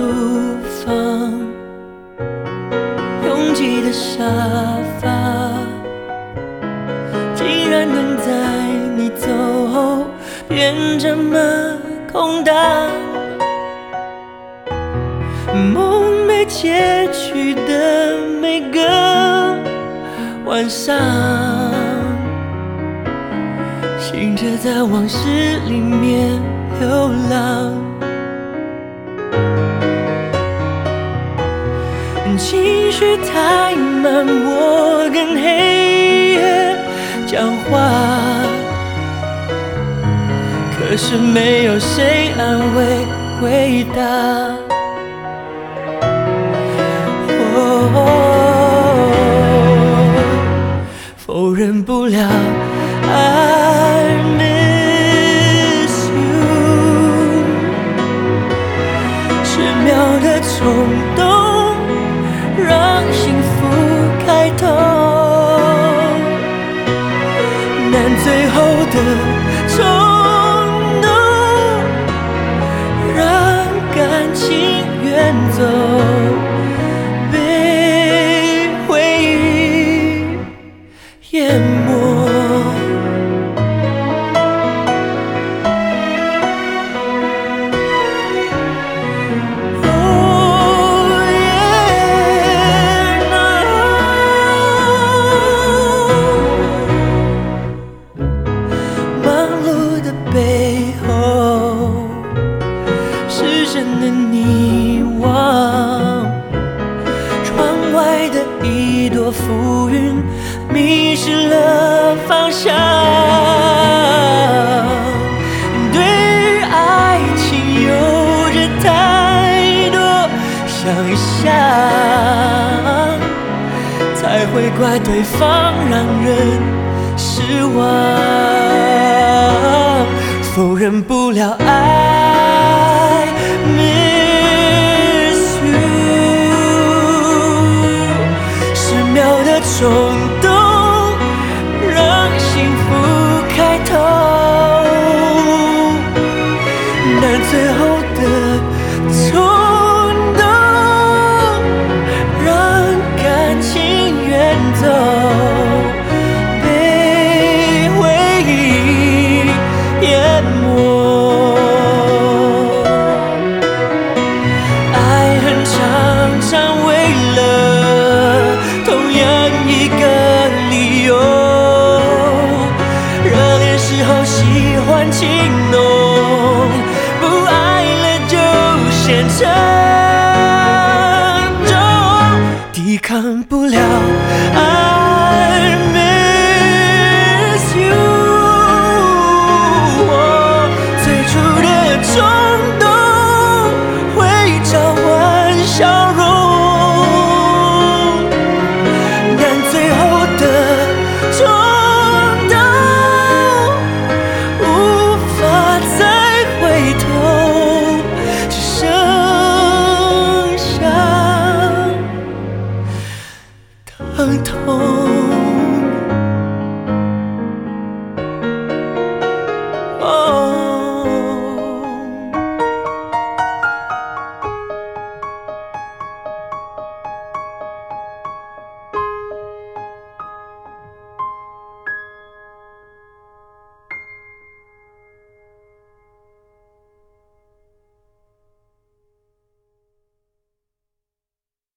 房，拥挤的沙发，竟然能在你走后变这么空荡。梦没结局的每个晚上，醒着在往事里面流浪。情绪太满，我跟黑夜讲话，可是没有谁安慰回答。否认不了 I miss you， 10秒的冲动让幸福开头，但最后的冲动让感情远走，被回忆淹没。背后失真的凝望，窗外的一朵浮云迷失了方向。对于爱情有着太多想象，才会怪对方让人失望。否认不了I miss you， 10秒的冲动让幸福开头。